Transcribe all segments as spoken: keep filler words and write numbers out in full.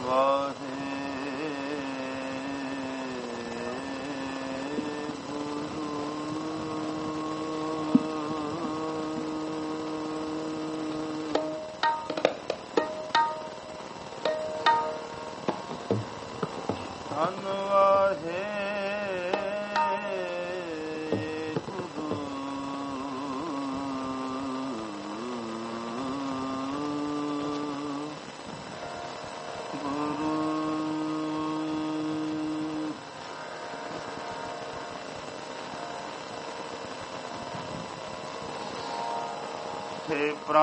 हे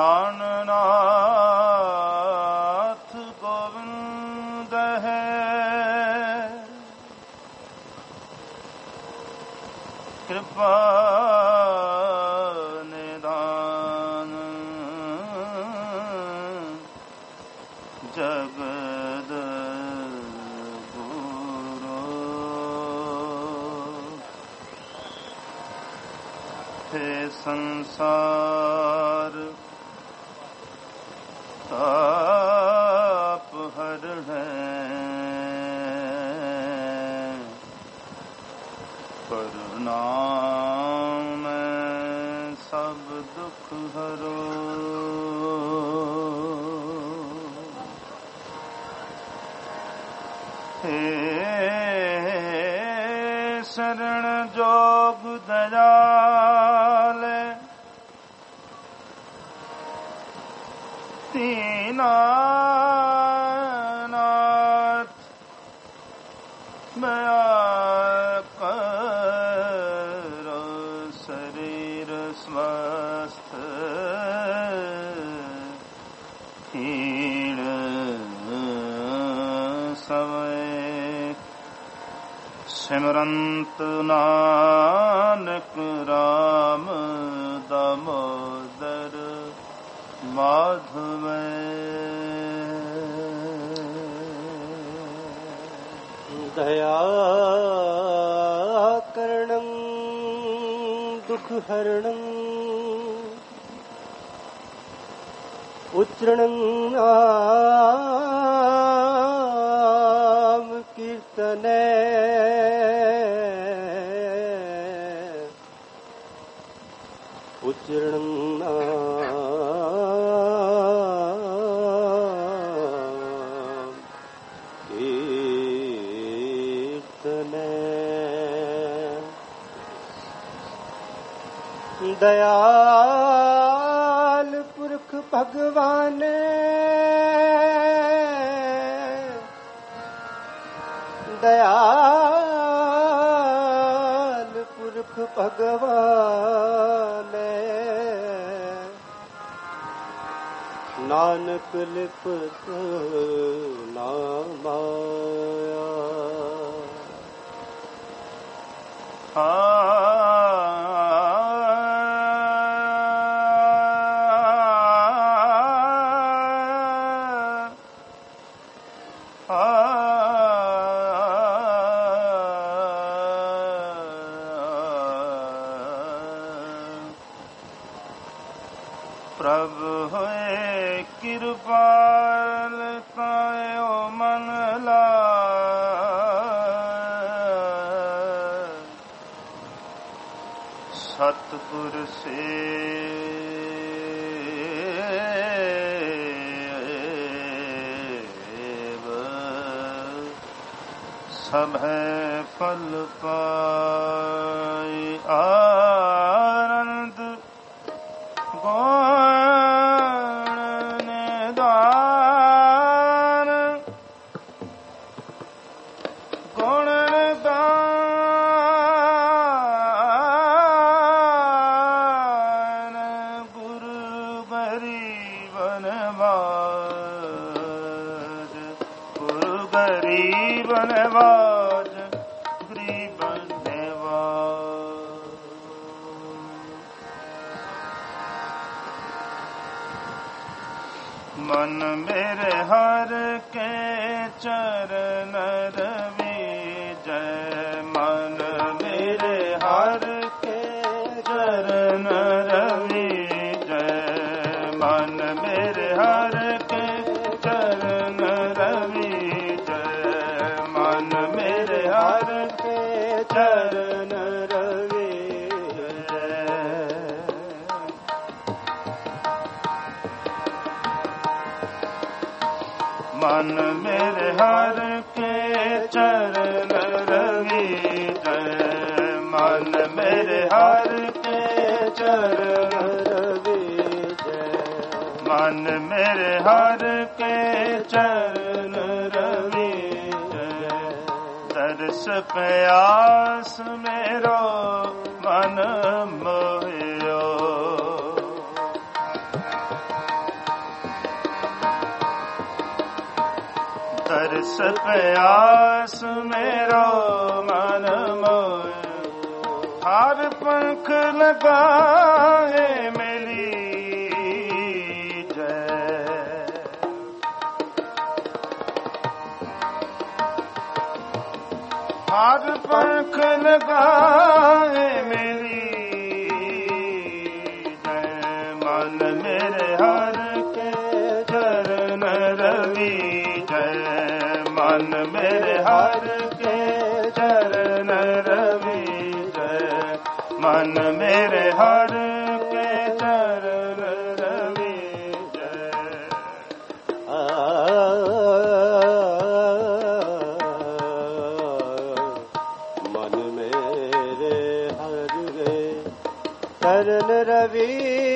प्राणनाथ गोविंद है, कृपा निदान जगद गुरु। हे संसार ताप हरण करुणाम में सब दुख हरो। हे शरण जोग दयाल दीनानाथ मया करो शरीर स्वस्थ हीण समय सिमरंत नानक राम दामोदर माधव। दया करणं दुख हरणं उच्चारणं नाम कीर्तने उच्चारणं दयाल पुरख भगवान दयाल पुरख भगवान नानक लिपत नामाया। प्रभु होए कृपाल तायो मन लाय, सतगुर सेव सब फल पाई। आनंद गुण निदान गुण निदान गुरु गरीब नवाज, गुरु गरीब नवाज, गरीब नवाज। मन मेरे हर के चरण रविजय, मन मेरे हर के चरण रविजय, मन मेरे हर के चरण रविजय। मन मेरे हर के चरण रवि जय मन मेरे हर के चरण रवि जय मन मेरे हर के चरण रवि जय दर्श प्यास मेरो मन मोहियो दर्श प्यास मेरो मन मोहियो हर पंख लगाए मिली जय हर पंख लगाए मिली जय मन मेरे हर के चरण रवि जय मन मेरे हर के चरण रवि जय मन मेरे हर के चरण रवि जय मन मेरे हर के चरण रवि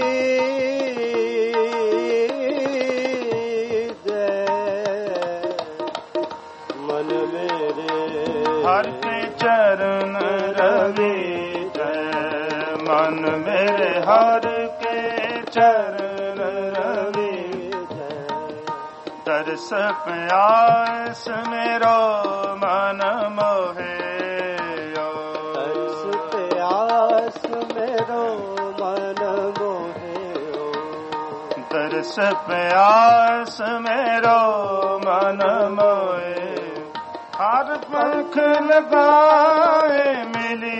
हर के चरण रवि जय मन मेरे हर के चरण रवि जय दर्श प्यास मेरो मन मोहे दर्श प्यास मेरो मन मोहे दर्श प्यास मेरो मन मोहे हर पंख लगाए मिली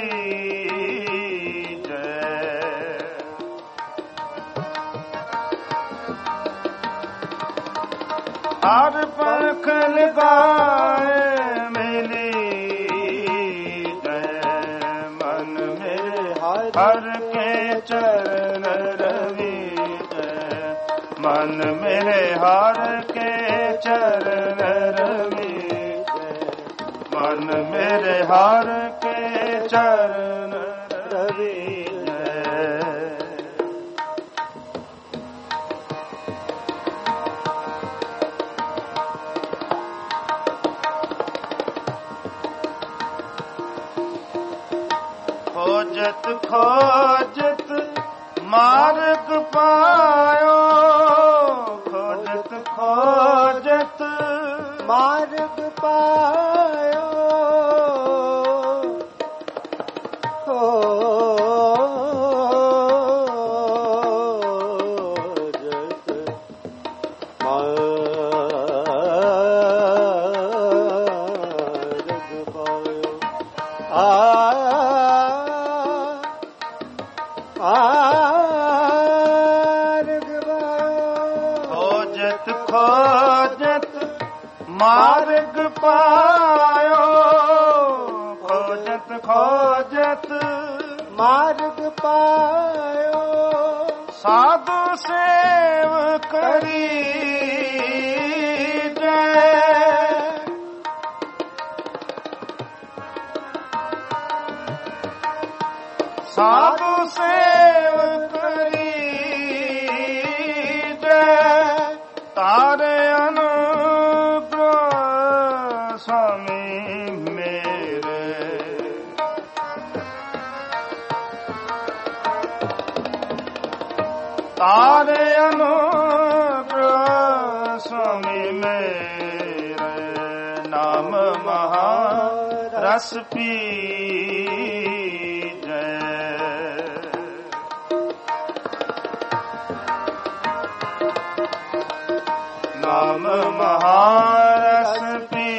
जय हर पंख लगाए मिली जय मन मेरे हर के चरण रवि जय मन मेरे हर के चरण रवि मन मेरे हर के चरण रवि जय खोजत खोजत मार्ग पायो खोजत खोजत मार्ग पायो खोजत मार्ग पायो आ मार्ग खोजत खोजत मार्ग पायो खोजत खोजत मार्ग पायो साधु सेव करी जय साधु सेव करी जय तारे अनुग्रह स्वामी मेरे तारे अनुग्रह स्वामी मेरे नाम महारस पी नाम महारस पी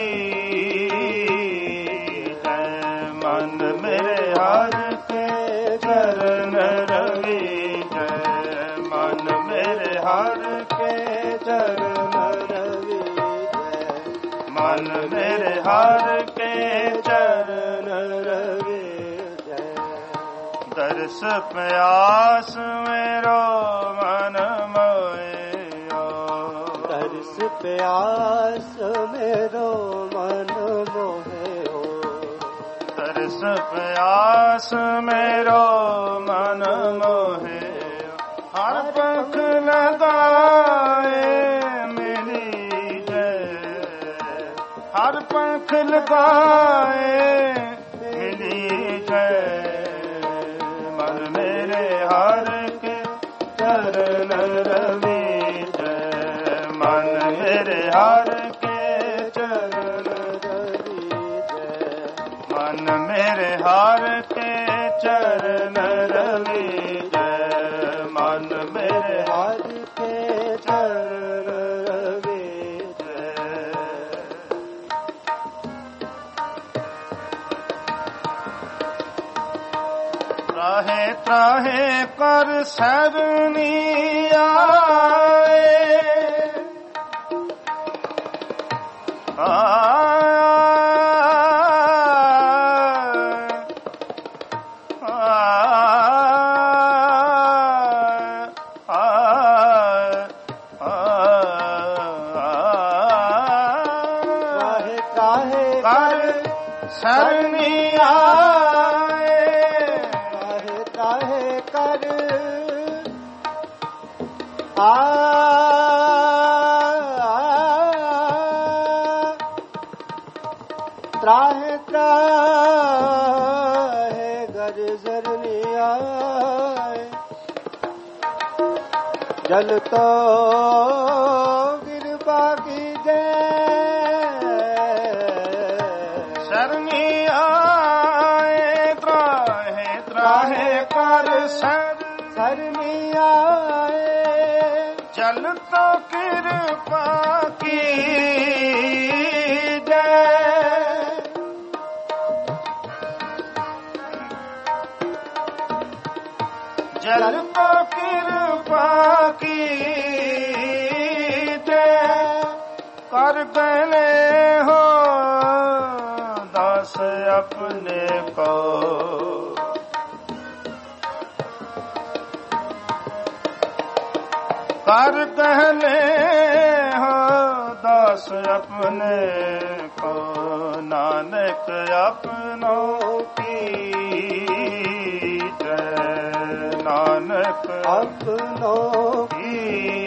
जय मन मेरे हर के चरण रवि जय मन मेरे हर के चरण रवि जय मन मेरे हर के चरण रवि जय दर्श प्यास मेरो मन मोयो तरस प्यास मेरो मन मोहे हो, तरस प्यास मेरो मन मोहे, हर पंख लगाए मिली जय, हर पंख लगाए मिली जय, मन मेरे हर के चरण रवि जय, मन मेरे हर के चरण रवि जय, मन मेरे हर के चरण रवि जय, मन मेरे हर के चरण रवि जय। त्राहे त्राहे कर सरनी आए, सरनी आए, काहे काहे कर आ त्राहे त्राहे गर सरनी आए, जल तो गिरबा की सरनी आए, त्राहे त्राहे कर सर सरनी आए, जल तो कृपा की जय, जल तो कृपा की जय, कर गए हो दास अपने को, कर कहले हो दास अपने को, नानक अपनों की जय, नानक अपनों की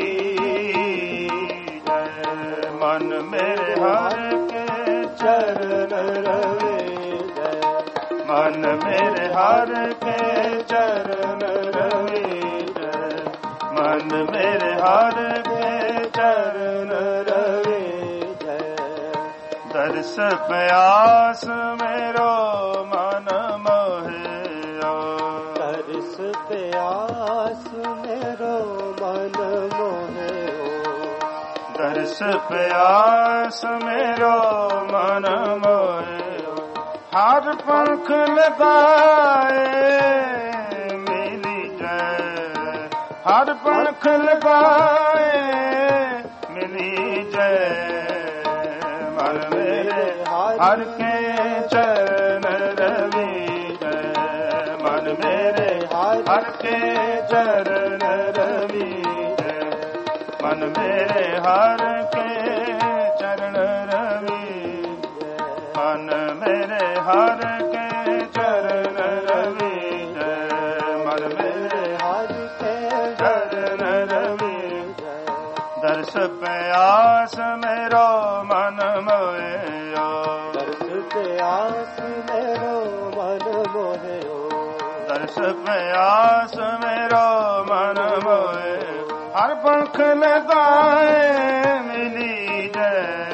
जय, मन मेरे हर के चरण रवि जय, मन मेरे हर के चरण रवि जय, मन मेरे हर के चरण रवि जय। दर्श प्यास मेरो मन मोहे, तरस प्यास मेरो मन मोहे हो, दर्श प्यास मेरो मन मोहे, हर पंख लगाए मिली जय, हर पंख लगाए मिली जय, मन मेरे हर के चरण रवि जय, मन मेरे हर के चरण रवि जय, मन मेरे हर के चरण रवि, मन मेरे हर के चरण रवि जय, मन मेरे हर के चरण रवि जय, दर्श प्यास मेरो मन मोहे, तरस प्यास मेरो मन मोहे हो, दर्श प्यास मेरो मन मोहे, हर पंख लगाए मिली जय,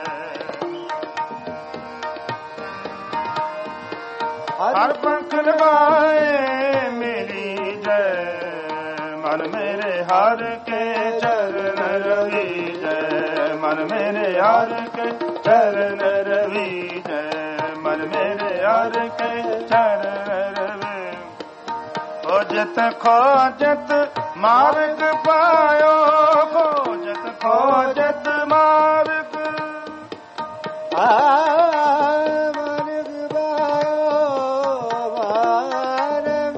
हर पंख लगाए मिली जय, मन मेरे हर के चरण रवि जय, मन मेरे हर के चरण रवि जय, मन मेरे हर के चरण रवि, खोजत खोजत मार्ग पायो, खोजत खोजत मार्ग मार्ग पायो, मार्ग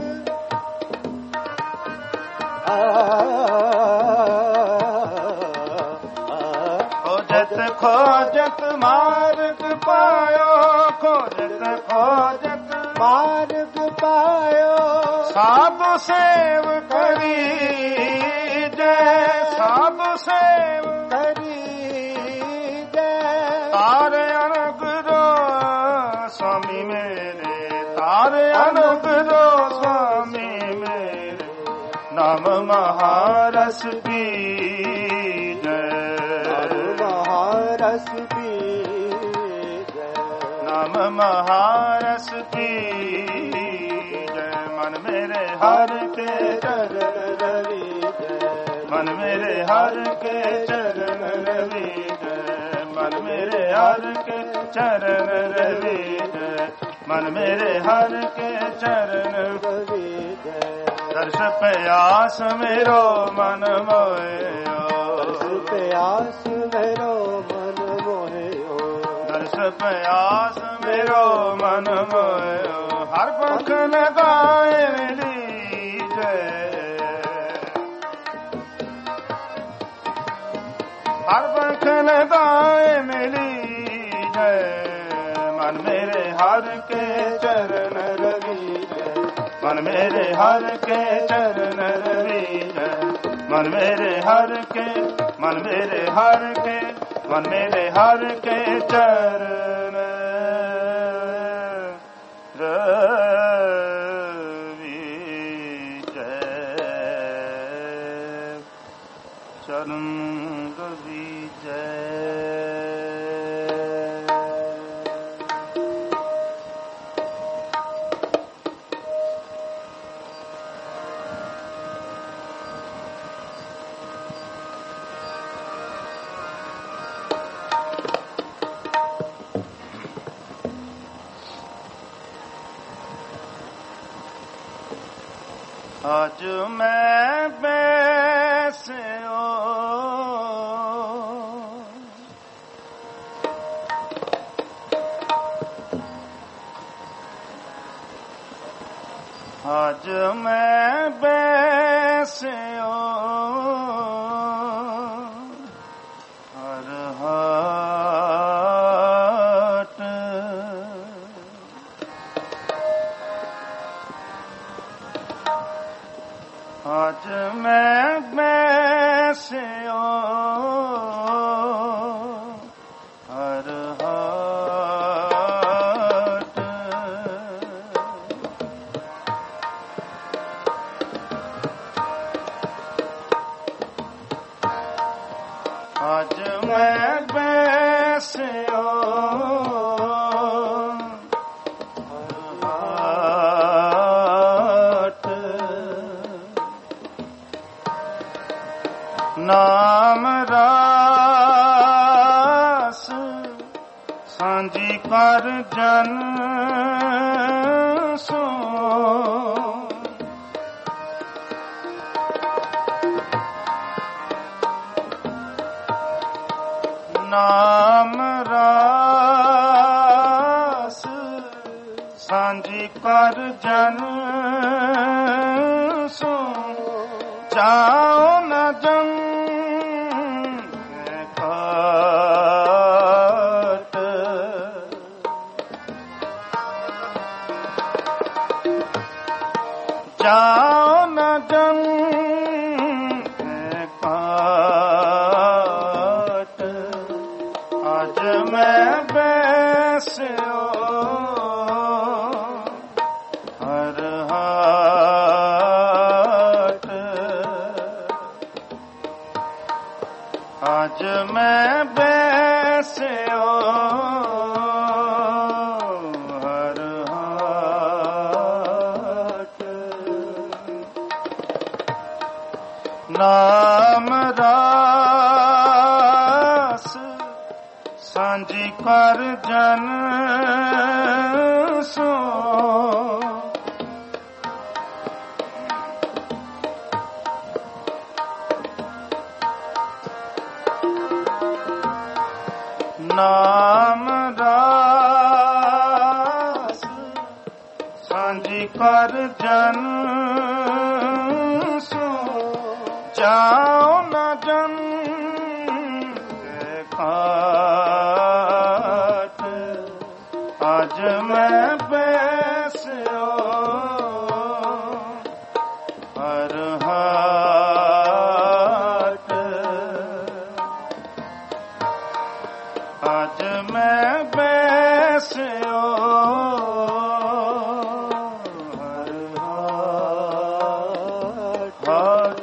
आ खोजत खोजत मार्ग पायो, खोजत खोजत मार्ग पायो। साधु सेव करी जय, साधु सेव करी जय। तारे अनुग्रो स्वामी मेरे, तारे अनुग्रो स्वामी मेरे, नाम महारस पी महारस पी जय, नाम महारस पी जय। मन मेरे हर के चरण रवि जय, मन मेरे हर के चरण रवि जय, मन मेरे हर के चरण रवि जय, मन मेरे हर के चरण रवि जय। दर्श प्यास मेरो मन मोयो, प्यास मेरो मन मोयो, दर्श प्यास मेरो मन मोयो। हर पख लगाए मेरी जय, हर पख लगाए मेरी जय, मन मेरे हर के चरण रवि जय, मन मेरे हर के चरण रवि जय, मन मेरे हर के, मन मेरे हर के, मन मेरे हर के चरण रवि जय, चरण रवि जय। आज मैं बैसो आज मैं बैसो हर हाट, आज मैं बैसो हर हाट, आज मैं बैसो हर हाट, नाम रास सांझी कर जन सो, नाम रास सांझी कर जन सो, जाओ न जंग काट, जाओ न जंग काट। आज मैं बैसो हर हाट, आज मैं बैसो हर हाट, नाम रास सांझी कर जन सो, नाम रास सांझी कर जन सो, जाओ न जन का आज मैं बैसो हर हाट, आज मैं बैसो हर हाट।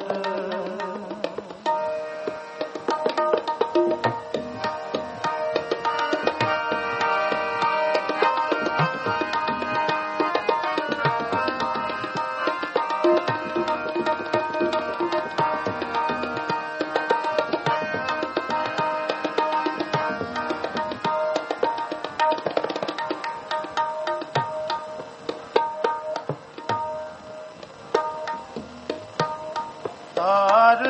तार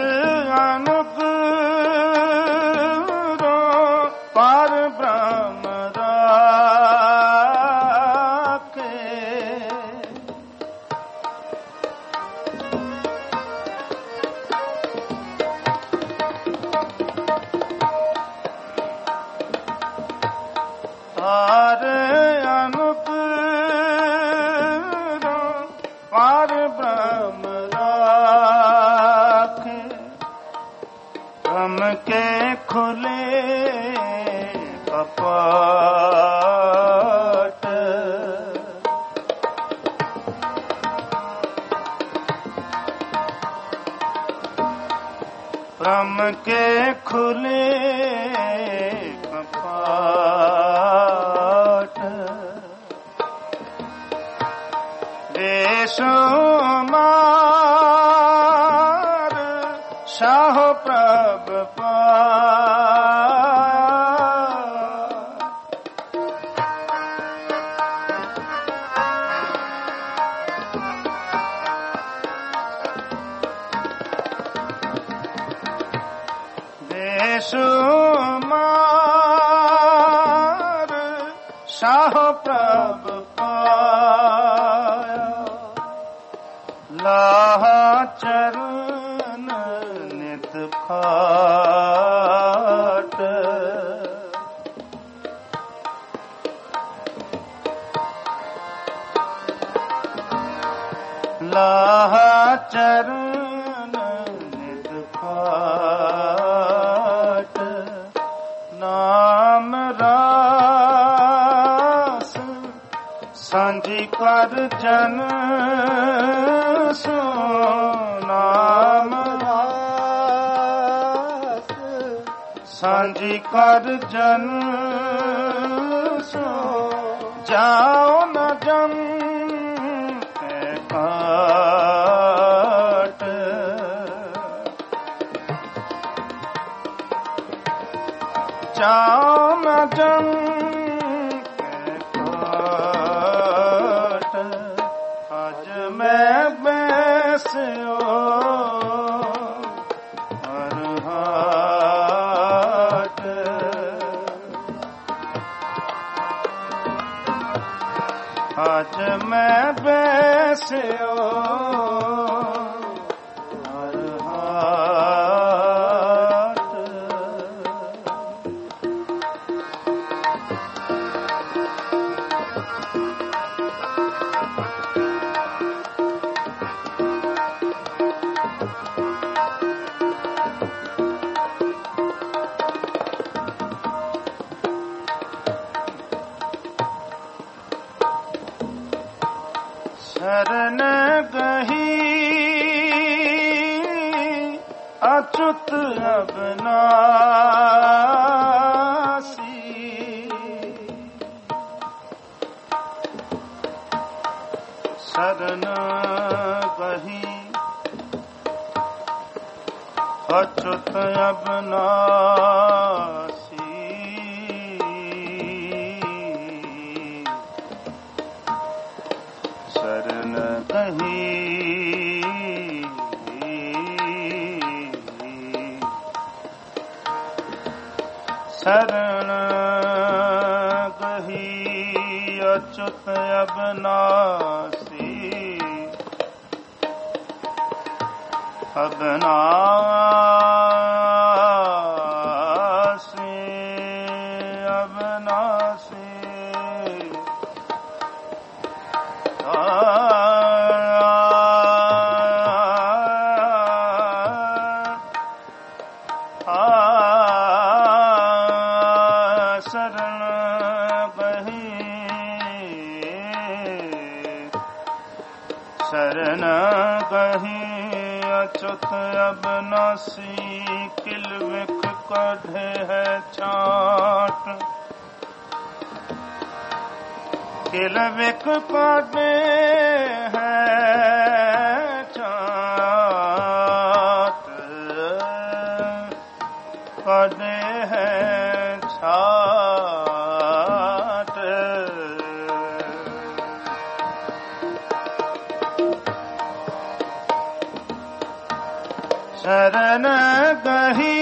अनुग्रो पार ब्रह्म राखे, तार अनुग्रो पार ब्रह्म ब्रह्म के खुले कपाट, ब्रह्म के खुले कपाट, बेशुमार शाह प्रभ बेशुमार शाह प्रभ पाया, लाहा चरण नित खाट, लाहा चरण नित खाट, नाम रास सांझी कर जन सो, नाम रास सांझी कर जन सो, जाओ न जम के काट, जाओ न जम के काट। आज मैं बैसो हर हाट, आज मैं बैसो हर हाट। शरण गही अच्युत अविनाशी, शरण गही अच्युत अविनाशी, शरण गही शरण गही अच्युत अविनाशी, अविनाशी अविनाशी शरण गही अच्युत अबनासी किल विख कढ़े है छाट किल विख कढ़े है छाट कढ़े है छाट शरण गही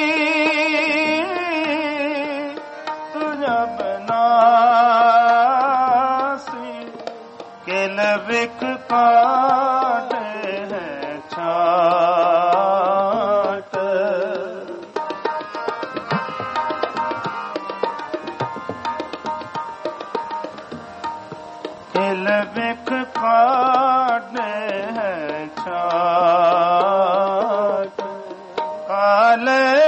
तुझ बनासी किल विख काटे हैं छाट किल विख काटे हैं छाट काल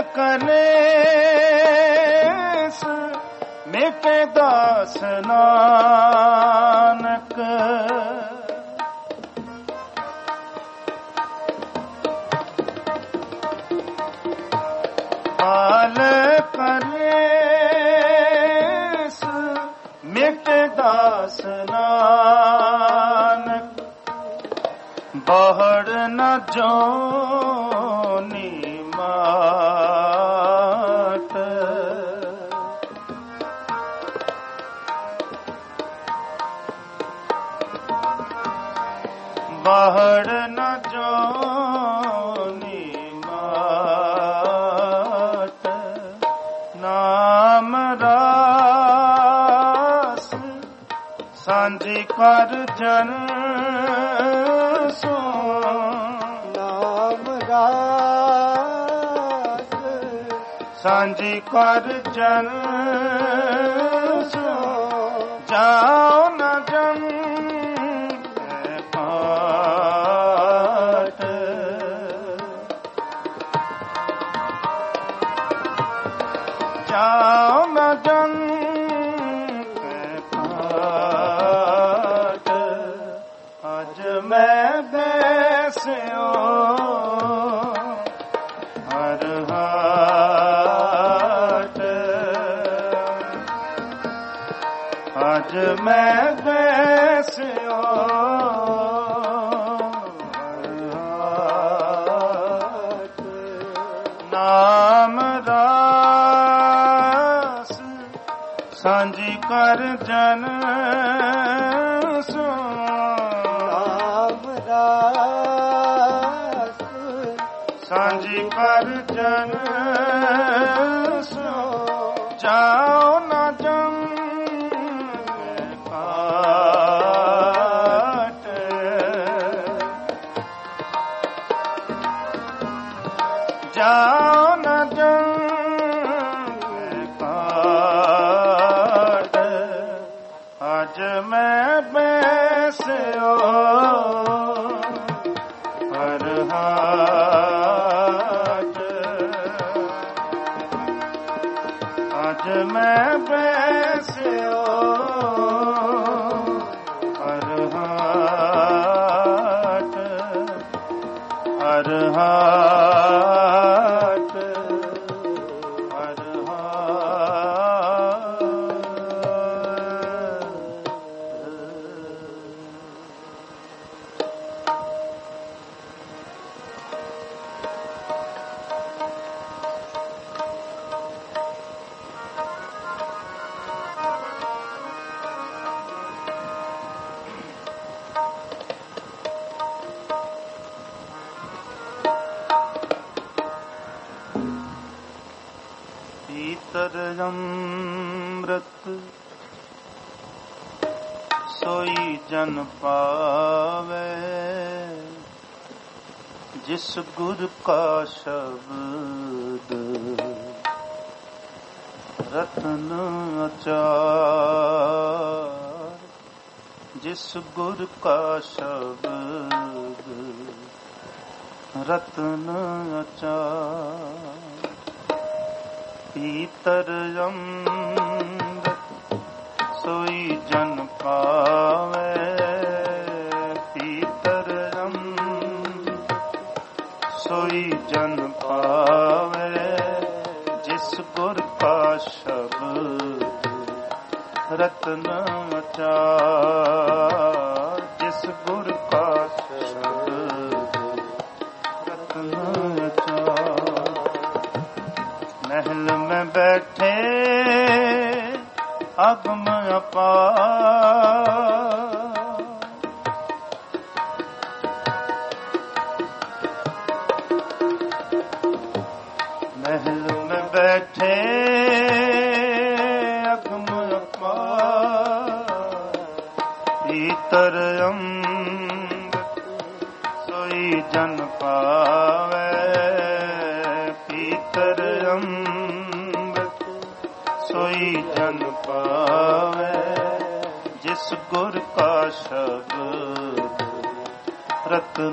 कलेस मिट दास नानक काल कलेस मिट दास नानक बहड़ न जोनी माट बहड़ न जोनी माट नाम रास सांझी कर जन सो नाम रास सांझी कर जन सो जाओ न जन पाट जाओ न जन पाट आज मैं बैस्यो हर हाट आज मैं बैस्यो हर हाट नाम रास सांझी कर जन सो नाम रास सांझी कर जन सो जाओ न जम काट जाओ न जम काट आज मैं बैस्यो हर हाट आज मैं बैस्यो हर हाट हर हाट हर हाट भीतर अमृत सोई जन पावे जिस गुर का शब्द रतन अचार जिस गुर का शब्द रतन अचार भीतर अमृत सोई जन पावे भीतर ਗੁਰ ਕਾ ਸ਼ਬਦ ਰਤਨ ਅਚਾਰ, ਜਿਸ ਗੁਰ ਕਾ ਸ਼ਬਦ ਰਤਨ ਅਚਾਰ। ਮਹਿਲ ਮੈਂ ਬੈਠੇ ਅਗਮ ਅਪਾਰ, ਮਹਿਲ ਮੈਂ ਬੈਠੇ ਅਗਮ ਅਪਾਰ। ਭੀਤਰ ਅੰਮ੍ਰਿਤ ਸੋਈ ਜਨ ਪਾਵੈ, ਭੀਤਰ ਅੰਮ੍ਰਿਤ ਸੋਈ ਜਨ ਪਾਵੈ। ਜਿਸ ਗੁਰ ਕਾ ਸ਼ਬਦ ਰਤਨ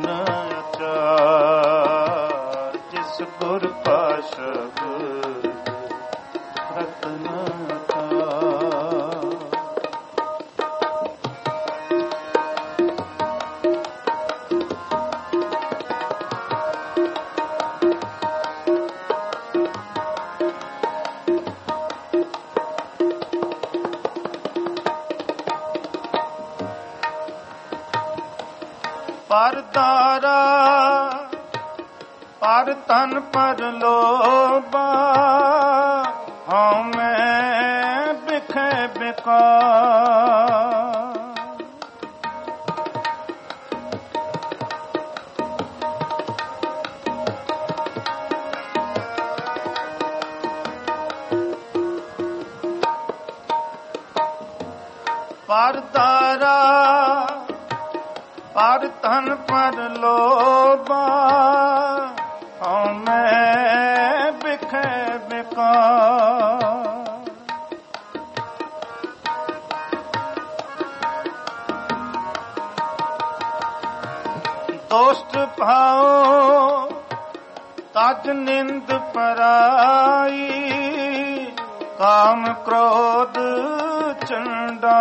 ਅਚਾਰ, ਜਿਸ ਗੁਰ ਕਾ ਸ਼ਬਦ ਰਤਨ ਅਚਾਰ। ਪਰਦਾਰਾ ਪਰ ਤਨ ਪਰ ਲੋਭਾ, ਹਉ ਮੈਂ ਬਿਖੈ ਬਿਕਾਰ। ਪਰਦਾਰਾ ਪਰ ਤਨ ਪਰ ਲੋਭਾ, ਹਉ ਮੈਂ ਬਿਖੈ ਬਿਕਾਰ। ਦੋਸਤ ਭਾਉ ਤਜ ਨਿੰਦ ਪਰਾਈ, ਕਾਮ ਕ੍ਰੋਧ ਚੰਡਾ।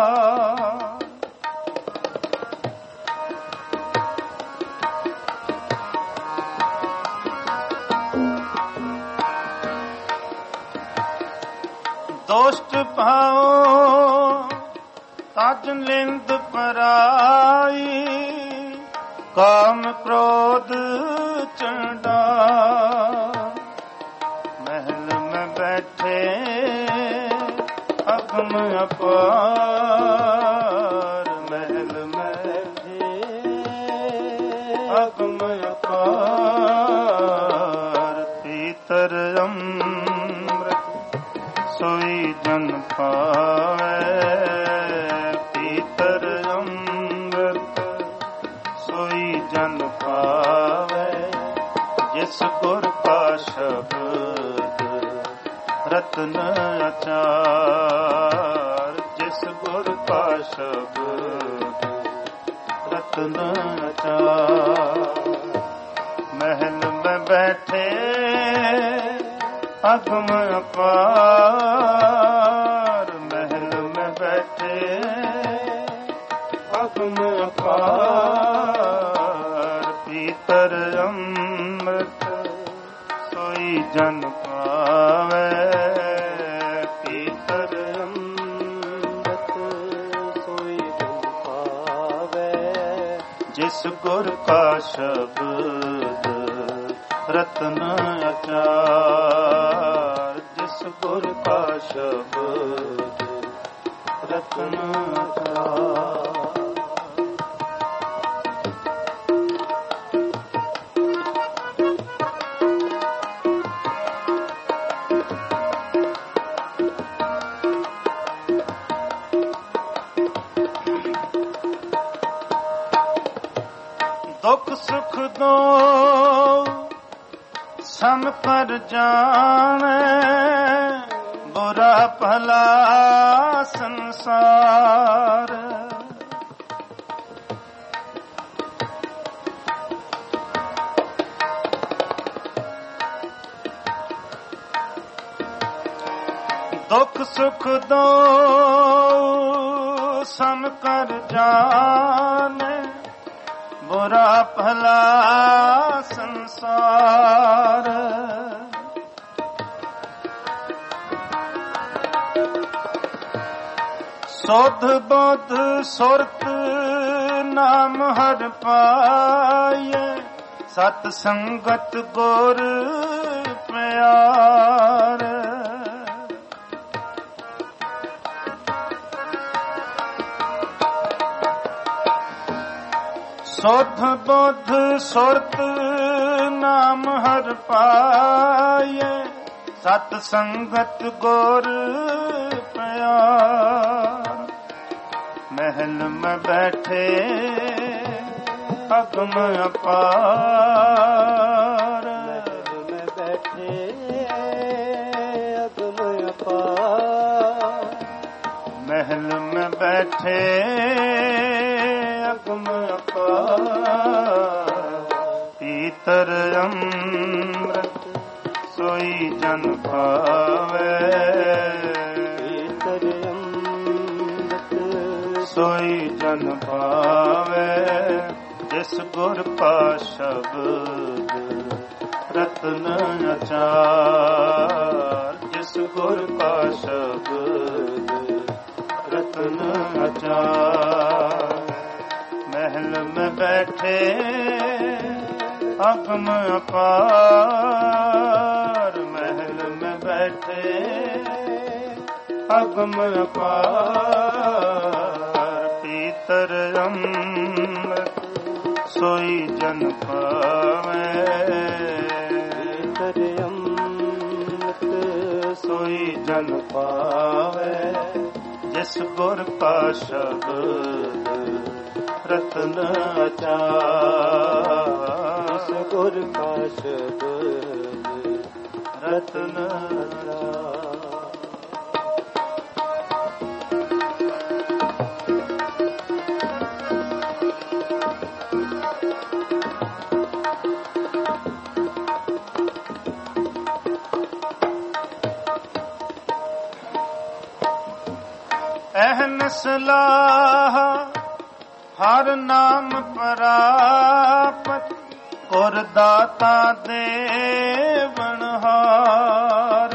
ਦੋਸਤ ਭਾਉ ਤਜ ਨਿੰਦ ਪਰਾਈ, ਕਾਮ ਕ੍ਰੋਧ ਚੰਡਾ। ਮਹਿਲ ਮੈਂ ਬੈਠੇ ਅਗਮ ਅਪਾਰ, ਮਹਿਲ ਮੈਂ ਅਗਮ ਅਪਾਰ। ਭੀਤਰ ਅੰਮ੍ਰਿਤ ਸੋਈ ਜਨ ਪਾਵੈ, ਭੀਤਰ ਅੰਮ੍ਰਿਤ ਸੋਈ ਜਨ ਪਾਵੈ। ਜਿਸ ਗੁਰ ਕਾ ਸ਼ਬਦ ਰਤਨ ਅਚਾਰ, ਜਿਸ ਗੁਰ ਕਾ ਸ਼ਬਦ ਰਤਨ ਅਚਾਰ। ਮਹਿਲ ਮੈਂ ਬੈਠੇ ਅਗਮ ਅਪਾਰ, ਮਹਿਲ ਮੈਂ ਬੈਠੇ ਅਗਮ ਅਪਾਰ। ਭੀਤਰ ਅੰਮ੍ਰਿਤ ਸੋਈ ਜਨ ਪਾਵੈ, ਭੀਤਰ ਅੰਮ੍ਰਿਤ ਸੋਈ ਜਨ ਪਾਵੈ। ਜਿਸ ਗੁਰ ਕਾ ਸ਼ਬਦ ਰਤਨ ਅਚਾਰ, ਜਿਸ ਗੁਰ ਕਾ ਸ਼ਬਦ ਰਤਨ ਅਚਾਰ। ਦੁੱਖ ਸੁਖ ਦੋ ਸਮ ਕਰ ਜਾਣੈ, ਬੁਰਾ ਭਲਾ ਸੰਸਾਰ। ਦੁੱਖ ਸੁਖ ਦੋ ਸਮ ਕਰ ਜਾਣੈ, ਬੁਰਾ ਭਲਾ ਸੰਸਾਰ। ਸੁਧ ਬੁੱਧ ਸੁਰਤ ਨਾਮ ਹਰਿ ਪਾਈਐ, ਸਤ ਸੰਗਤ ਗੁਰ ਪਿਆਰ। ਸੁਧ ਬੁੱਧ ਸੁਰਤ ਨਾਮ ਹਰਿ ਪਾਈਐ, ਸਤ ਸੰਗਤ ਗੁਰ ਪਿਆਰ। ਮਹਿਲ ਮੈਂ ਬੈਠੇ ਅਗਮ ਅਪਾਰ, ਮਹਿਲ ਮੈਂ ਬੈਠੇ ਅਗਮ ਅਪਾਰ, ਮਹਿਲ ਮੈਂ ਬੈਠੇ ਅਗਮ ਅਪਾਰ। ਪੀਤਰ ਅੰਮ੍ਰਿਤ ਸੋਈ ਜਨ ਪਾਵੇ, ਪੀਤਰ ਅੰਮ੍ਰਿਤ ਸੋਈ ਜਨ ਪਾਵੇ। ਜਿਸ ਗੁਰ ਕਾ ਸ਼ਬਦ ਰਤਨ ਅਚਾਰ, ਜਿਸ ਗੁਰ ਕਾ ਸ਼ਬਦ ਰਤਨ ਅਚਾਰ। ਮਹਿਲ ਮੈਂ ਬੈਠੇ ਅਗਮ ਅਪਾਰ, ਮਹਿਲ ਮੈਂ ਬੈਠੇ ਅਗਮ ਅਪਾਰ। ਪੀਤਰ ਅੰਮ੍ਰਿਤ ਸੋਈ ਜਨ ਪਾਵੇ, ਪੀਤਰ ਅੰਮ੍ਰਿਤ ਸੋਈ ਜਨ ਪਾਵੇ। ਜਿਸ ਗੁਰ ਕਾ ਸ਼ਬਦ ਰਤਨ ਅਚਾਰ, ਜਿਸ ਗੁਰ ਕਾ ਸ਼ਬਦ ਰਤਨ ਅਚਾਰ। ਅਹਨਿ ਸਲਾਹ ਹਰ ਨਾਮ ਪ੍ਰਾਪਤ, ਗੁਰ ਦਾਤਾ ਦੇਵਨਹਾਰ।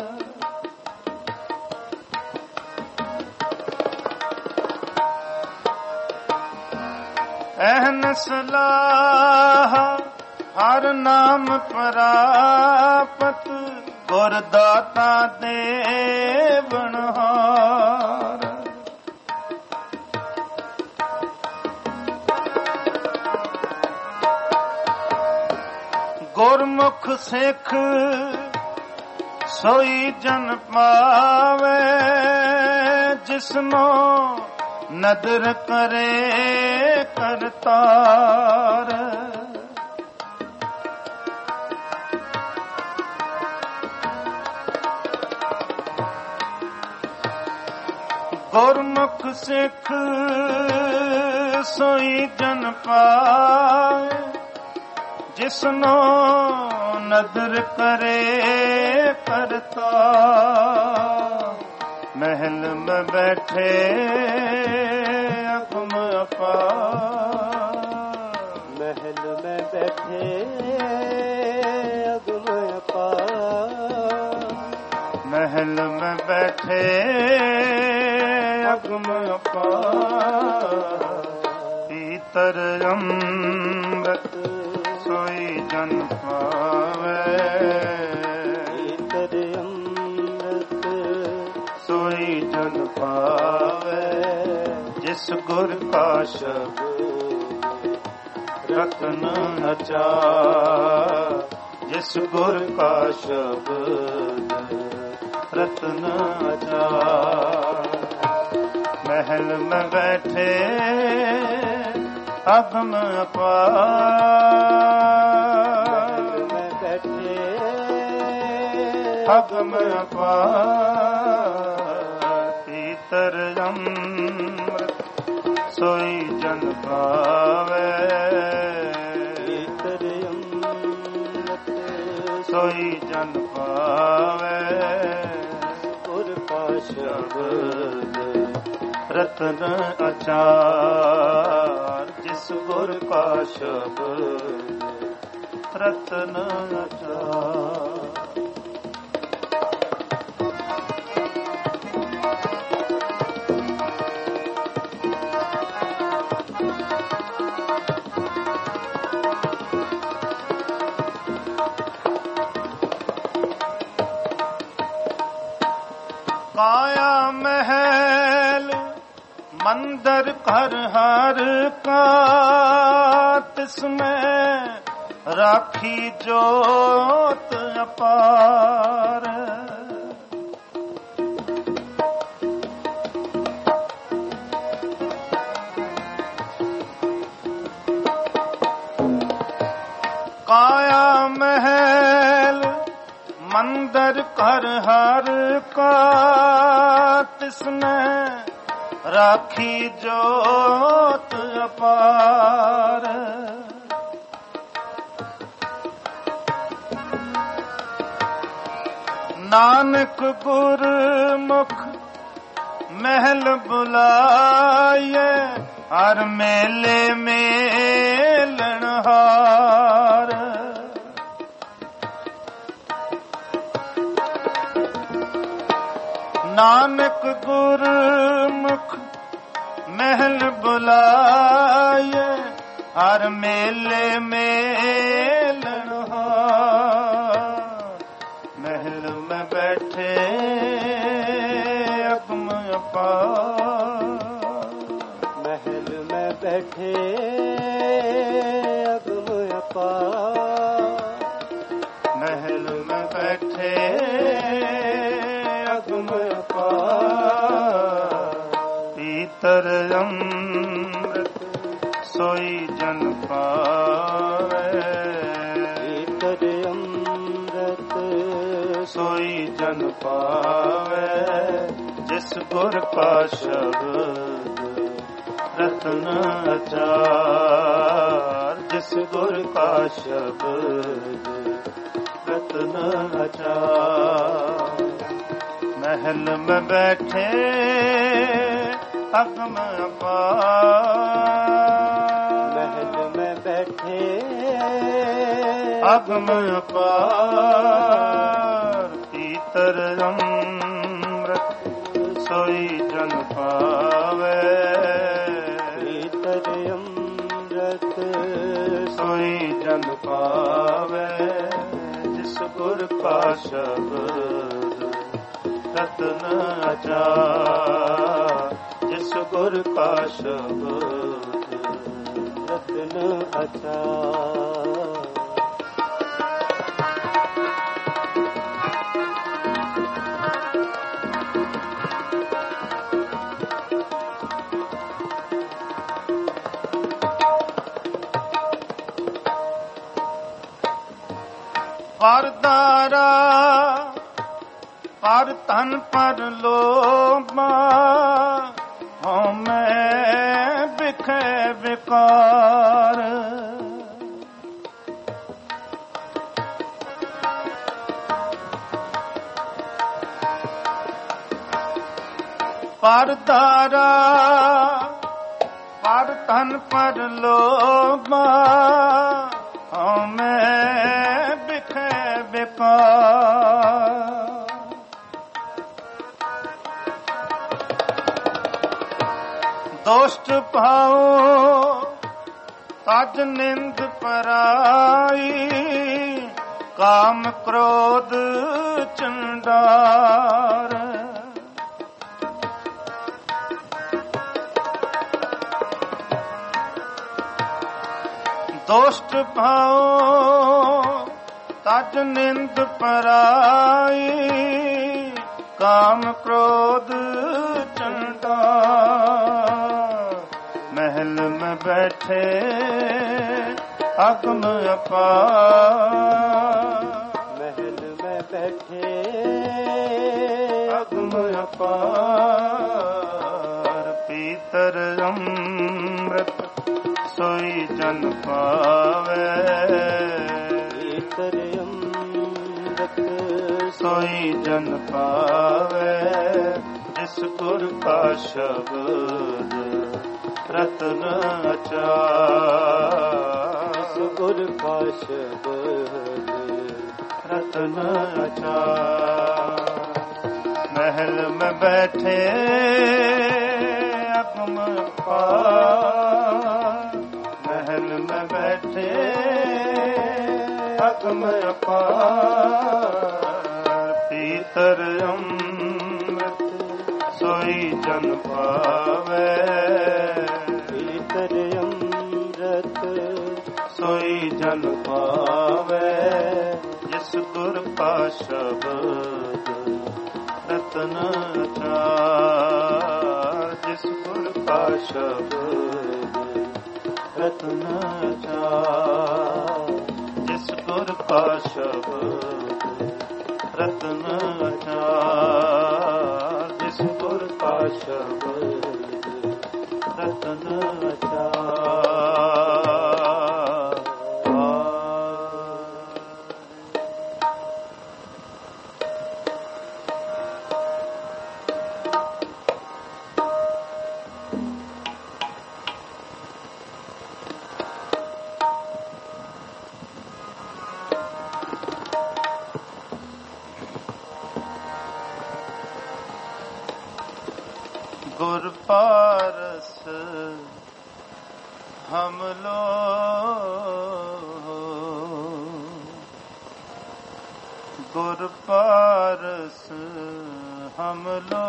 ਅਹਨਿ ਸਲਾਹ ਹਰ ਨਾਮ ਪ੍ਰਾਪਤ, ਗੁਰ ਦਾਤਾ ਦੇਵਨਹਾਰ। ਗੁਰਮੁਖ ਸਿੱਖ ਸੋਈ ਜਨ ਪਾਵੇ, ਜਿਸਨੋ ਨਦਰ ਕਰੇ ਕਰਤਾਰ। ਗੁਰਮੁਖ ਸਿੱਖ ਸੋਈ ਜਨ ਪਾਵੇ, ਜਿਸਨੋ ਨਦਰ ਕਰੇ ਕਰਤਾਰ। ਮਹਿਲ ਮੈਂ ਬੈਠੇ ਅਗਮ ਅਪਾਰ, ਮਹਿਲ ਮੈਂ ਬੈਠੇ ਅਗਮ ਅਪਾਰ, ਮਹਿਲ ਮੈਂ ਬੈਠੇ ਅਗਮ ਅਪਾਰ। ਪੀਤਰ ਅੰਮ੍ਰਿਤ ਸੋਈ ਜਨ ਪਾਵੇ, ਪੀਤਰ ਅੰਮ੍ਰਿਤ ਸੋਈ ਜਨ ਪਾਵੇ। ਜਿਸ ਗੁਰ ਕਾ ਸ਼ਬਦ ਰਤਨ ਅਚਾਰ, ਜਿਸ ਗੁਰ ਕਾ ਸ਼ਬਦ ਰਤਨ ਅਚਾਰ। ਮਹਿਲ ਮੈਂ ਬੈਠੇ ਅਗਮ ਅਪਾਰ, ਮੈਂ ਬੈਠੇ ਅਗਮ ਅਪਾਰ। ਪੀਤਰ ਅੰਮ੍ਰਿਤ ਸੋਈ ਜਨ ਪਾਵੇ, ਪੀਤਰ ਅੰਮ੍ਰਿਤ ਸੋਈ ਜਨ ਪਾਵੇ। ਗੁਰ ਕਾ ਸ਼ਬਦ ਰਤਨ ਅਚਾਰ, ਜਿਸ ਗੁਰ ਕਾ ਸ਼ਬਦ ਰਤਨ ਅਚਾਰ। काया महल मंदिर घर हर का, तिसमें राखी जोत अपार। काया महल मंदिर घर हर का, तिसमें राखी जोत अपार। नानक गुरमुख महल बुलाए, हर मेले मेलनहार। नानक गुरमुख महल बुलाए, हर मेले मेलनहार। महल में बैठे अगम अपार, महल में बैठे अगम अपार। महल में बैठे अगम अपार। पीतर अमृत सोई जन पावे, पीतर अमृत सोई जन पावे। जिस गुर का शब्द रत्न अचार, जिस गुर का शब्द रत्न अचार। महल में बैठे अगम अपार, महल में बैठे अगम अपार। पीतर अमृत सोई जन पावे, पीतर अमृत सोई जन पावे। जिस गुर का शब्द रत्न अचार, जिस गुर का शब्द रत्न अचार। परदारा पर तन पर लोमा, हमें बिखे विकार। परदारा पर तन पर लोमा, हमें बिखे विकार। दोष्ट भाओ तज निंद पराई, काम क्रोध चंडार। दोष्ट भाओ तज निंद पराई, काम क्रोध चंडार। महल में बैठे अगम अपार, महल में बैठे अगम अपार। पीतर अमृत सोई जन पावे, पीतर अमृत सोई जन पावे। जिस गुर का शब्द रत्न अचार, जिस गुर का शब्द रत्न अचार। महल में बैठे अगम अपार, महल में बैठे अगम अपार। पीतर अमृत ਸੋਈ ਜਨ ਪਾਵੇ ਭੀਤਰ ਅੰਮ੍ਰਿਤ ਸੋਈ ਜਨ ਪਾਵੇ ਜਿਸ ਗੁਰ ਕਾ ਸ਼ਬਦ ਰਤਨ ਚਾਰ ਜਿਸ ਗੁਰ ਕਾ ਸ਼ਬਦ ਰਤਨ ਚਾਰ ਜਿਸ ਗੁਰ ਕਾ ਸ਼ਬਦ ਰਤਨ ਚਾਰ ਜਿਸ ਗੁਰ ਕਾ ਸ਼ਬਦ ਰਤਨ ਚਾਰ। ਗੁਰ ਪਾਰਸ ਹਮ ਲੋ ਗੁਰ ਪਾਰਸ ਹਮ ਲੋ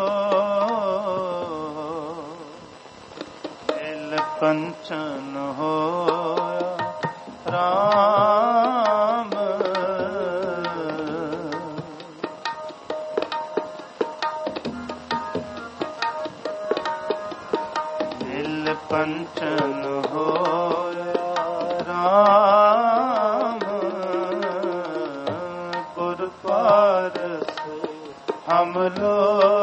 ਮਿਲ ਕੰਚਨ ਹੋਇਆ ਰਾਮ ਕੰਚਨ ਹੋਇਆ ਰਾਮ ਗੁਰ ਪਾਰਸ ਹਮ ਲੋ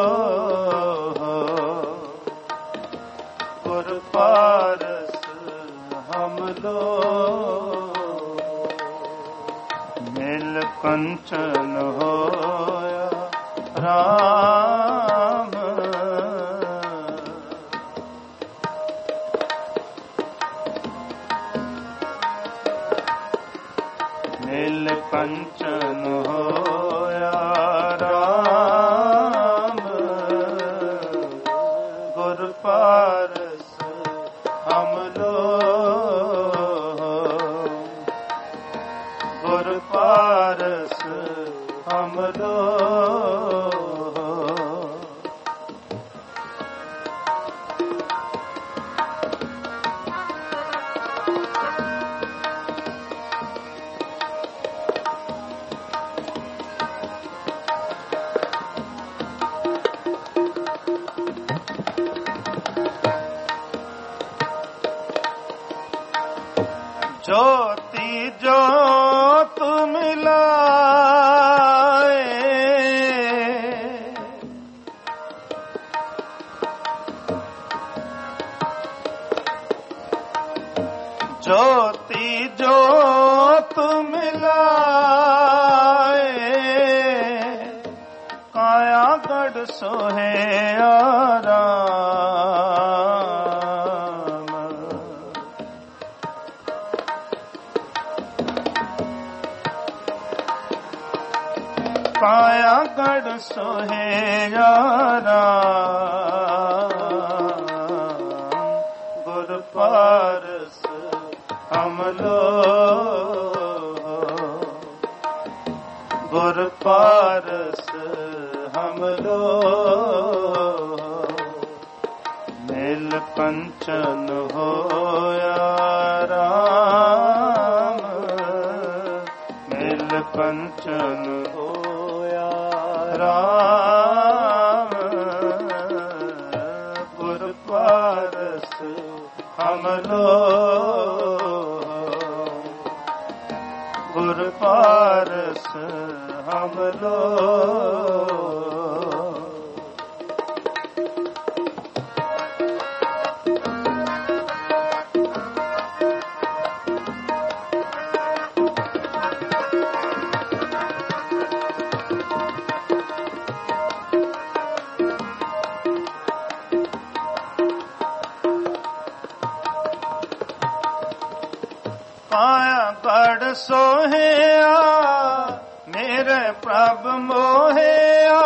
ਗੁਰ ਪਾਰਸ ਹਮ ਲੋ ਮਿਲ ਕੰਚਨ ਹੋਇਆ ਰਾਮ ਮਿਲ ਕੰਚਨ ਹੋਇਆ ਰਾਮ ਗੁਰ ਪਾਰਸ ਹਮ ਲੋ ਗੁਰ ਪਾਰਸ ਹਮ ਲੋ ज्योति ज्योत मिलाए ज्योति ज्योत मिलाए काया गढ़ सोहे आराम काया गढ़ सोहे राम गुर पारस हम लो गुर पारस हम लो मिल कंचन होया राम मिल कंचन राम गुर पारस हम लो गुर पारस हम लो काया गढ़ सोहिया मेरे प्रभ मोहिया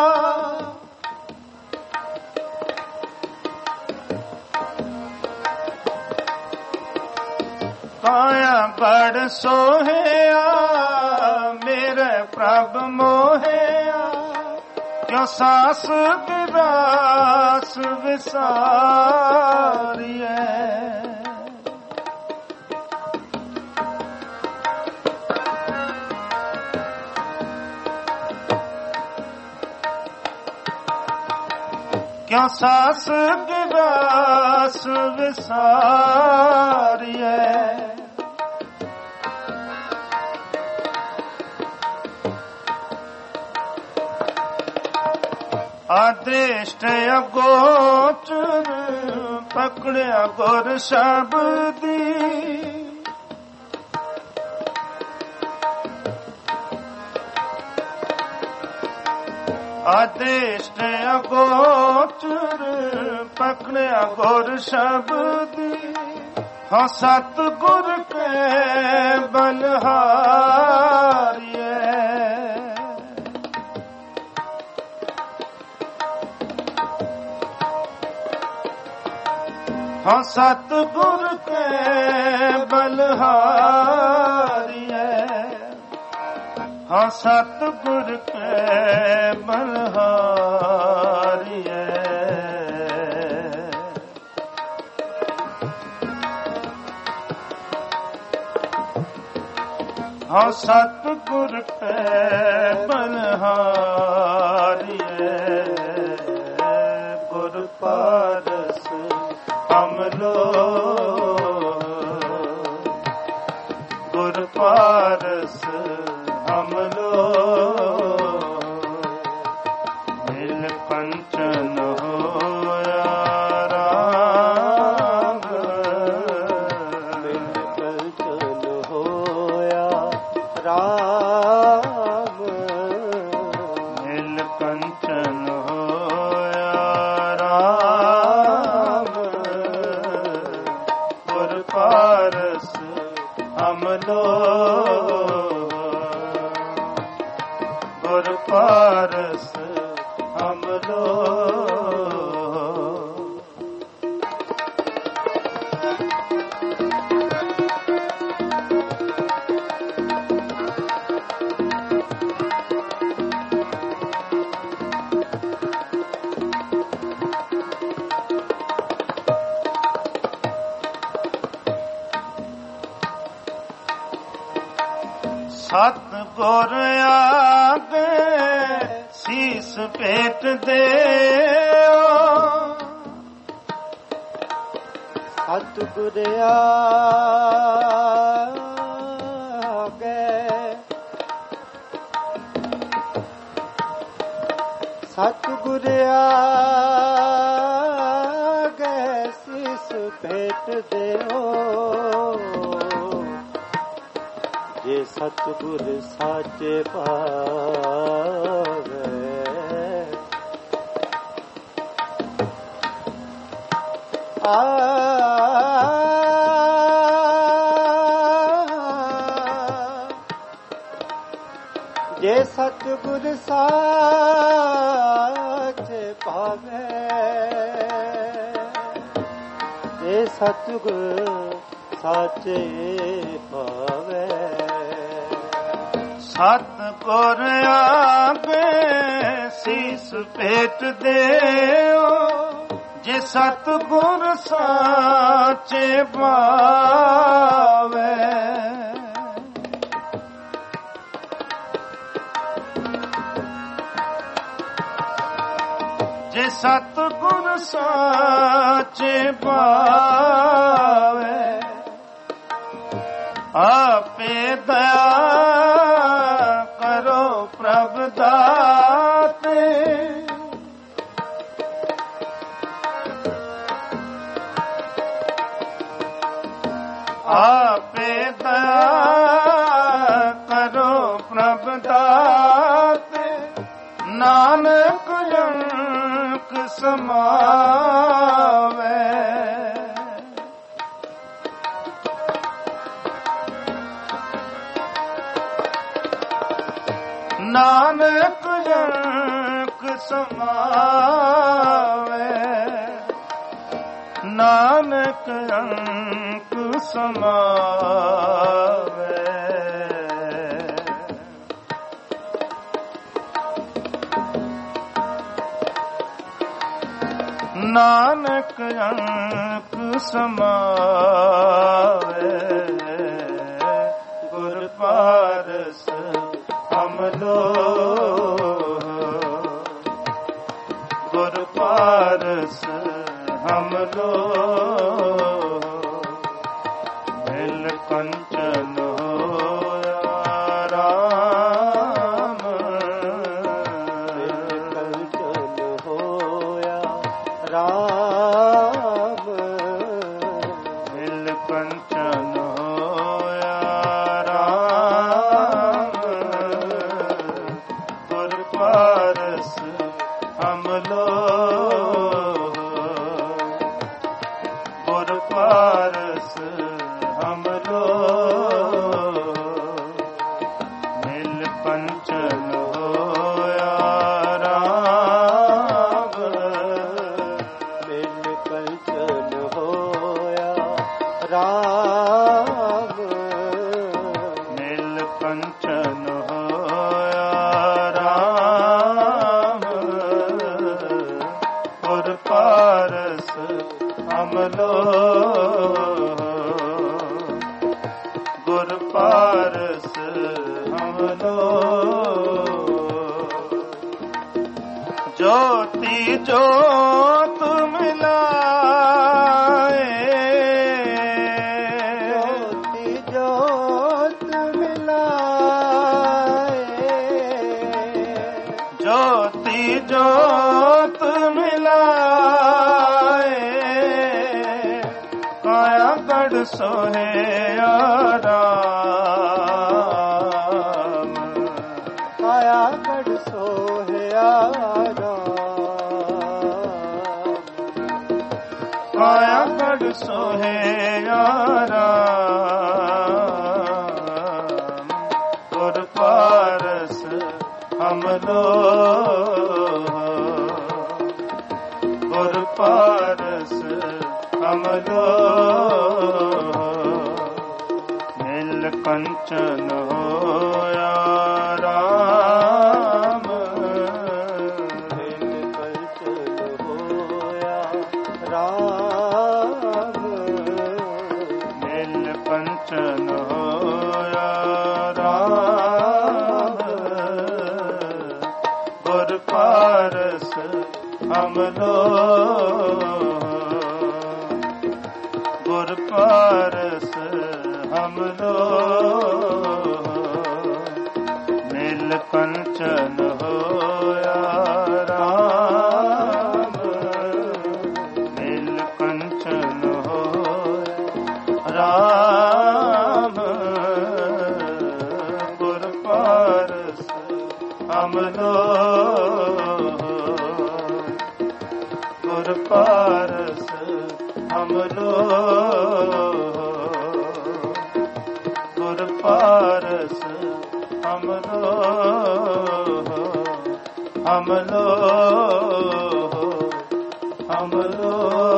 काया गढ़ सोहिया मेरे प्रभ मोहिया क्यों सास गिरा ਆਸ ਵਿਸਾਰੀਐ। ਕਿਉ ਸਾਸ ਗਿਰਾਸ ਵਿਸਾਰੀਐ। ਆਦ੍ਰਿਸ਼ਟ ਅਗੋਚਰ ਪਕੜਿਆ ਗੁਰ ਸ਼ਬਦੀ। ਆਦ੍ਰਿਸ਼ਟ ਅਗੋਚਰ ਪਕੜਿਆ ਗੁਰ ਸ਼ਬਦੀ। ਹਾਂ ਸਤਿਗੁਰ ਕੇ ਬਲਹਾਰੀਐ। ਹਾਂ ਸਤਿਗੁਰ ਕੇ ਬਲਹਾਰੀਐ। ਹਾਂ ਸਤਿਗੁਰ ਕੇ ਬਲਹਾਰੀਐ। ਹਾਂ ਸਤਿਗੁਰ ਕੇ ਬਲਹਾਰੀਐ। ਗੁਰ ਪਾਰਸ ਹਮਲੋ ਗੁਰ ਪਾਰਸ ਹਮਲੋ। ਮਿਲ ਕੰਚਨ ਹੋਇਆ ਰਾਮ। ਮਿਲ ਕੰਚਨ ਹੋਇਆ ਰਾਮ। ਮਿਲ ਕੰਚਨ ਹੋਇਆ ਰਾਮ। ਗੁਰ ਪਾਰਸ ਹਮਲੋ ਗੁਰ ਪਾਰਸ ਹਮਲੋ। ਸਤਿਗੁਰ ਆਗੇ ਸੀਸ ਭੇਟ ਦਿਓ। ਸਤਿਗੁਰ ਆਗੇ ਸਤਿਗੁਰ ਆਗੇ ਸੀਸ ਭੇਟ ਦਿਓ। ਜੇ ਸਤਿਗੁਰ ਸਾਚੇ ਪਾਵੇ। ਆ ਜੇ ਸਤਿਗੁਰ ਸਾਚੇ ਪਾਵੇ। ਜੇ ਸਤਿਗੁਰ ਸਾਚੇ ਪਾਵੇ। ਸਤਿਗੁਰ ਆਗੇ ਸੀਸ ਭੇਟ ਦਿਓ। ਜੇ ਸਤਿਗੁਰ ਸਾਚੇ ਪਾਵੇ। ਜੇ ਸਤਿਗੁਰ ਸਾਚੇ ਪਾਵੇ। ਆਪੇ ਦਇਆ ਕਰੋ ਪ੍ਰਭ ਦਾਤੇ। ਆਪੇ ਦਇਆ ਕਰੋ ਪ੍ਰਭ ਦਾਤੇ। ਨਾਨਕ ਅੰਕ ਸਮਾਵੇ। ਨਾਨਕ ਅੰਕ ਸਮਾਵੇ। ਨਾਨਕ ਅੰਕ ਸਮਾਵੇ। ਨਾਨਕ ਅੰਕ ਸਮਾਵੇ ਗੁਰ ਪਾਰਸ ਹਮਲੋ ਗੁਰ ਪਾਰਸ ਹਮਲੋ ਮਿਲ ਕੰਚਨ ਹੋਇਆ ਰਾਮ ਮਿਲ ਕੰਚਨ ਹੋਇਆ ਰਾਮ ਮਿਲ ਕੰਚਨ ਹੋਇਆ ਰਾਮ ਗੁਰ ਪਾਰਸ ਹਮਲੋ ਗੁਰ ਪਾਰਸ ਹਮਲੋ ਮਿਲ ਕੰਚਨ ਹੋਇਆ ਰਾਮ ਮਿਲ ਕੰਚਨ ਹੋਇਆ ਰਾਮ ਮਿਲ ਕੰਚਨ ਹੋਇਆ ਰਾਮ ਗੁਰ ਪਾਰਸ ਹਮਲੋ ਗੁਰ ਪਾਰਸ ਹਮਲੋ ਜੋਤੀ ਜੋਤ ਮਿਲਾਏ ਜੋਤੀ ਜੋਤ ਮਿਲਾਏ ਜੋਤੀ ਜੋਤ ਮਿਲਾਏ ਕਾਇਆ ਗੜ ਸੋਹਿਆ ਰਾਮ ਕਾਇਆ ਗੜ ਸੋਹਿਆ ਰਾਮ ਕਾਇਆ ਗੜ ਸੋਹਿਆ ਰਾਮ ਗੁਰ ਪਾਰਸ ਹਮਲੋ ਗੁਰ ਪਾਰਸ ਹਮਲੋ ਮਿਲ ਕੰਚਨ ਹੋਇਆ ਰਾਮ ਮਿਲ ਕੰਚਨ ਹੋਇਆ ਰਾਮ ਮਿਲ ਕੰਚਨ ਹੋਇਆ ਰਾਮ ਗੁਰ ਪਾਰਸ ਹਮਲੋ ਗੁਰ ਪਾਰਸ ਹਮਲੋ ਮਿਲ ਕੰਚਨ ਹੋਇਆ ਰਾਮ ਮਿਲ ਕੰਚਨ ਹੋਇਆ ਰਾਮ ਗੁਰ ਪਾਰਸ ਹਮਲੋ ਗੁਰ ਪਾਰਸ ਹਮਲੋ ਗੁਰ ਪਾਰਸ ਹਮਲੋ ਹਮਲੋ ਹਮਲੋ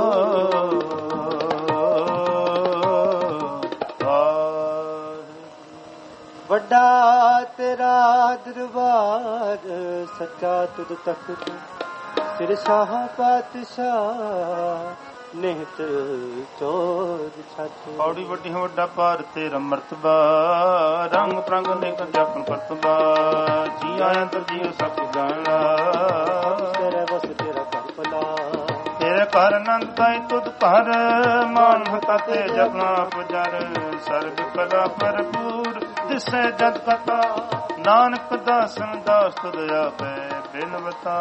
ਵੱਡਾ ਤੇਰਾ ਦਰਬਾਰ ਸੱਚਾ ਤੁਧ ਤਖਤ ਸਿਰ ਸ਼ਾਹ ਪਾਤਸ਼ਾਹ ਨਿਹਤ ਚੋਰ ਛੱਤ ਪੌੜੀ ਵੱਡੀ ਵੱਡਾ ਭਾਰ ਤੇਰਾ ਮਰਤਬਾ ਰੰਗ ਪ੍ਰੰਗ ਨੇ ਜਪਨ ਕਰਤਬਾ ਜੀ ਆਇਆ ਦਰ ਜੀਉ ਸਭ ਜਾਣਾ ਤੇਰੇ ਬਸ ਤੇਰਾ ਘਰ ਭਲਾ ਤੇਰੇ ਘਰ ਆਨੰਦ ਤਾਈ ਤੁਧ ਘਰ ਮਾਨ ਭਤਾ ਤੇ ਜਪਨਾ ਪੁਜਰ ਸਰਬ ਕਲਾ ਭਰਪੂਰ ਦਿਸੈ ਜਗ ਕਤਾ ਨਾਨਕ ਦਾਸਨ ਦਾਸ ਤੁਧ ਆਪੇ ਬਿਨਵਤਾ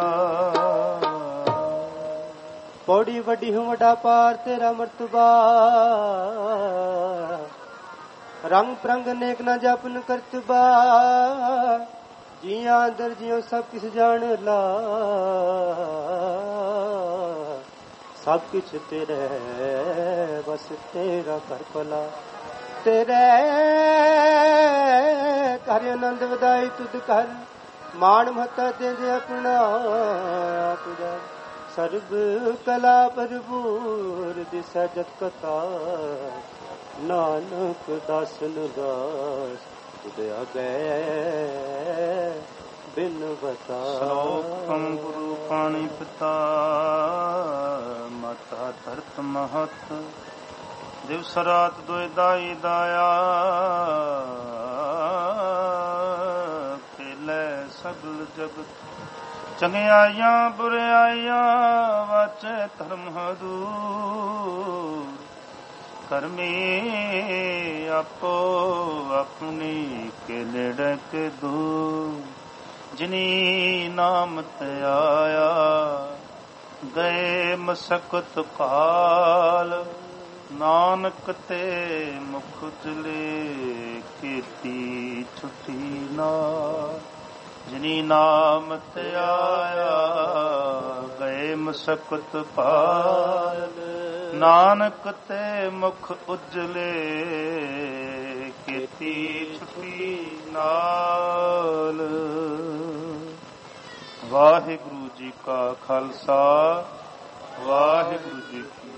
ਪੌੜੀ ਵੱਡੀ ਹੂੰ ਵੱਡਾ ਪਾਰ ਤੇਰਾ ਮਰਤਬਾ ਰੰਗ ਪ੍ਰੰਗ ਨੇਕ ਨਾ ਜਪਨ ਕਰਤਬਾ ਜੀਆਂ ਦਰ ਜਿਉ ਸਭ ਕਿਸ ਜਾਣ ਲਾ ਸਭ ਕੁਛ ਤੇਰੇ ਬਸ ਤੇਰਾ ਕਰ ਭਲਾ ਤੇਰੇ ਘਰ ਆਨੰਦ ਵਧਾਈ ਤੁਧ ਕਰ ਮਾਣ ਮਹਤਾ ਦੇ ਦੇ ਆਪਣਾ ਆਪ ਜਾ ਸਰਬ ਕਲਾ ਭਰਪੂਰ ਦਿਸੈ ਜਤ ਕਤਾ ਨਾਨਕ ਦਾਸਨ ਦਾਸ ਤੁਧ ਆਗੇ ਬਿਨ ਬਤਾ ਸਲੋਕੰ ਗੁਰੂ ਪਾਣੀ ਪਿਤਾ ਮਹਤ ਦਿਵਸ ਰਾਤ ਦੁਇ ਦਾਈ ਦਾਇਆ ਖੇਲੇ ਸਗਲ ਜਗਤ ਚੰਗਿਆਈਆਂ ਬੁਰਿਆਈਆਂ ਵਾਚੇ ਧਰਮ ਹਦੂਰ ਕਰਮੀ ਆਪੋ ਆਪਣੀ ਕੇ ਨੇੜੇ ਕੇ ਦੂਰ ਜਿਨੀ ਨਾਮ ਤੇ ਆਇਆ ਗਏ ਮਸਕਤ ਕਾਲ ਨਾਨਕ ਤੇ ਮੁਖ ਚਲੇ ਕੀਤੀ ਛੁੱਟੀ ਨਾ ਜਿਨੀ ਨਾਮ ਤੇ ਆਇਆ ਗਏ ਮਸਕਤ ਪਾਲ ਨਾਨਕ ਤੇ ਮੁਖ ਉਜਲੇ ਕੀਤੀ ਛੁੱਟੀ ਨਾਲ। ਵਾਹਿਗੁਰੂ ਜੀ ਕਾ ਖਾਲਸਾ ਵਾਹਿਗੁਰੂ ਜੀ ਕੀ